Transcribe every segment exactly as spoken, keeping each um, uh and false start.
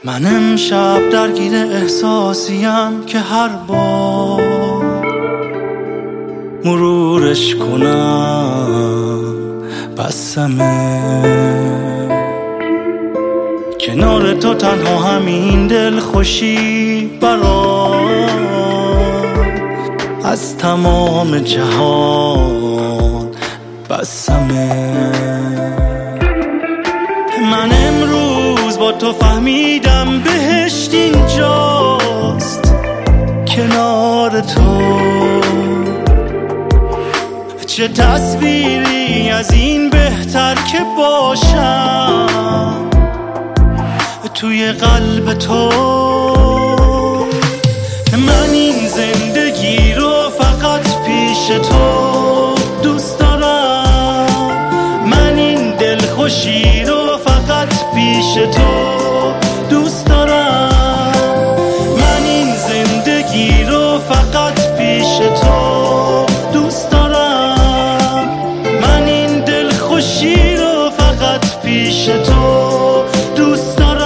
من امشب درگیر احساسیم که هر بار مرورش کنم بسمه. کنار تو تنها همین دل خوشی برام از تمام جهان بسمه. من امروز با تو فهمیدم بهشت اینجاست کنار تو. چه تصویری از این بهتر که باشم توی قلب تو. من این زندگی رو فقط پیش تو دوست دارم. من این دلخوشی رو فقط پیش تو دوست دارم. من این زندگی رو فقط پیش تو دوست دارم. من این دلخوشی رو فقط پیش تو دوست دارم.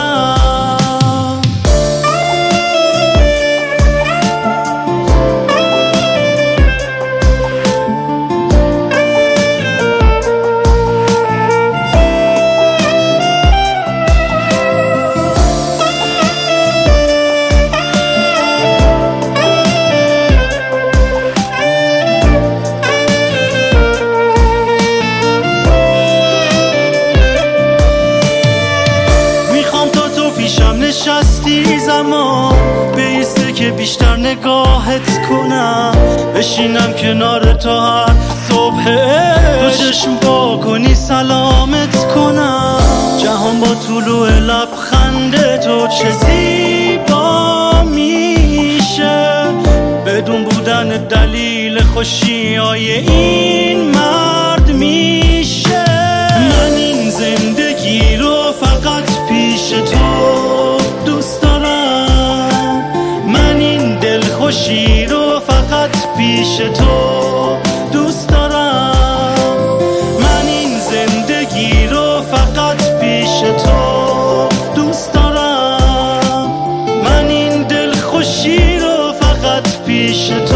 نشستی زمان بیسته که بیشتر نگاهت کنم. بشینم کنار تو هر صبح تو چشم با کنی سلامت کنم. جهان با طلوع لبخند تو چه زیبا میشه بدون بودن دلیل خوشی های این مرد میشه. من این زندگی رو فقط پیش تو دوست دارم. من این دلخوشی رو فقط پیش تو دوست دارم. من این زندگی رو فقط پیش تو دوست دارم. من این دلخوشی رو فقط پیش تو